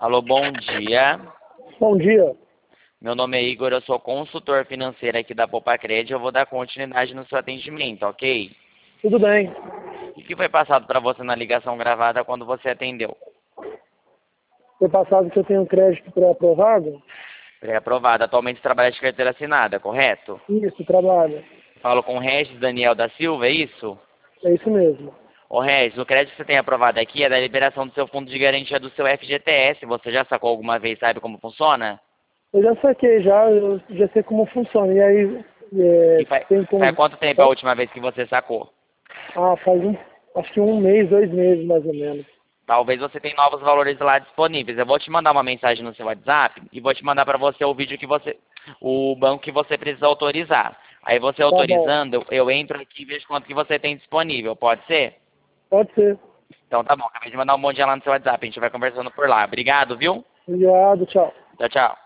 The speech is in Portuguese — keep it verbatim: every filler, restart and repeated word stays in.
Alô, bom dia. Bom dia. Meu nome é Igor, eu sou consultor financeiro aqui da Popacred. Eu vou dar continuidade no seu atendimento, ok? Tudo bem. O que foi passado para você na ligação gravada quando você atendeu? Foi passado que eu tenho crédito pré-aprovado? Pré-aprovado. Atualmente trabalha de carteira assinada, correto? Isso, trabalho. Falo com o Regis Daniel da Silva, é isso? É isso mesmo. Ô Regis, o crédito que você tem aprovado aqui é da liberação do seu fundo de garantia do seu F G T S. Você já sacou alguma vez, sabe como funciona? Eu já saquei já, eu já sei como funciona. E aí, é, E faz, tem como... faz quanto tempo a última vez que você sacou? Ah, faz um, acho que um mês, dois meses mais ou menos. Talvez você tenha novos valores lá disponíveis. Eu vou te mandar uma mensagem no seu WhatsApp e vou te mandar para você o vídeo que você, o banco que você precisa autorizar. Aí você Tá bom. autorizando, eu entro aqui e vejo quanto que você tem disponível. Pode ser? Pode ser. Então tá bom. Acabei de mandar um monte lá no seu WhatsApp. A gente vai conversando por lá. Obrigado, viu? Obrigado, tchau. Tchau, tchau.